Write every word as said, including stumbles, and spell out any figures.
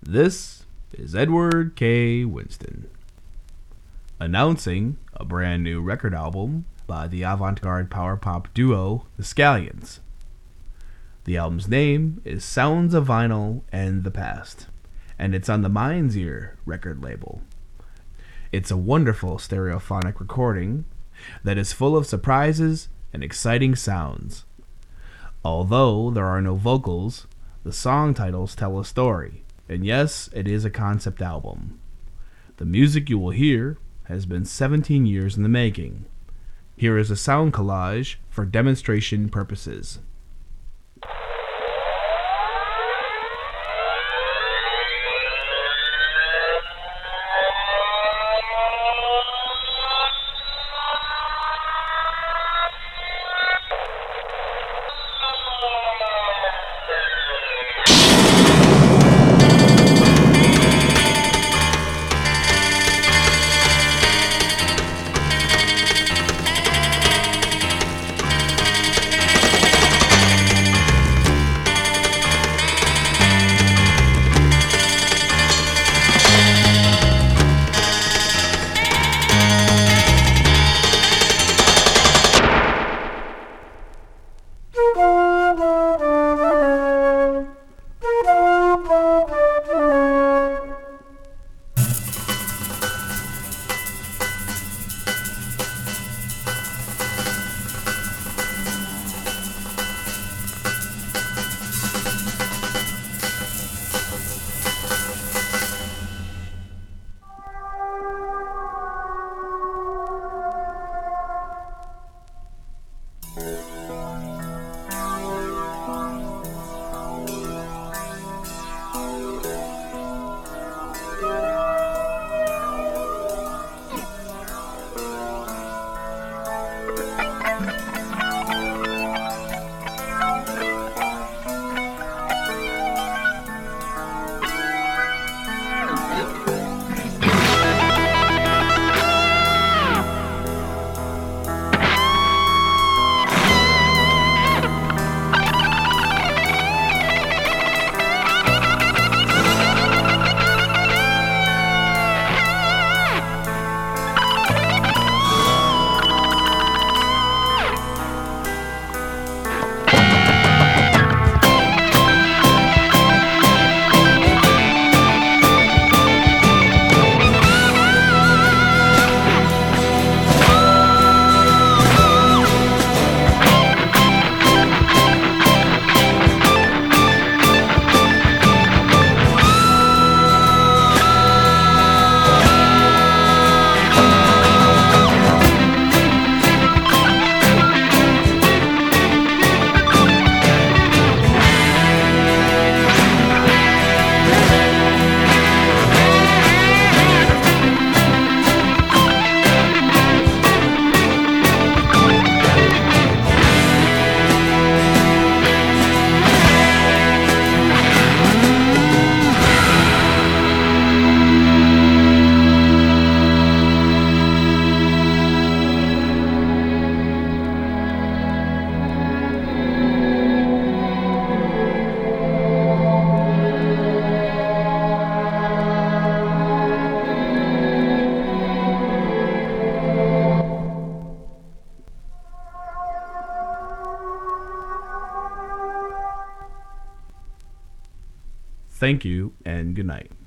This is Edward K. Winston, announcing a brand new record album by the avant-garde power pop duo The Scallions. The album's name is Sounds of Vinyl and the Past, and it's on the Mind's Ear record label. It's a wonderful stereophonic recording that is full of surprises and exciting sounds. Although there are no vocals, the song titles tell a story, and yes, it is a concept album. The music you will hear has been seventeen years in the making. Here is a sound collage for demonstration purposes. Thank you and good night.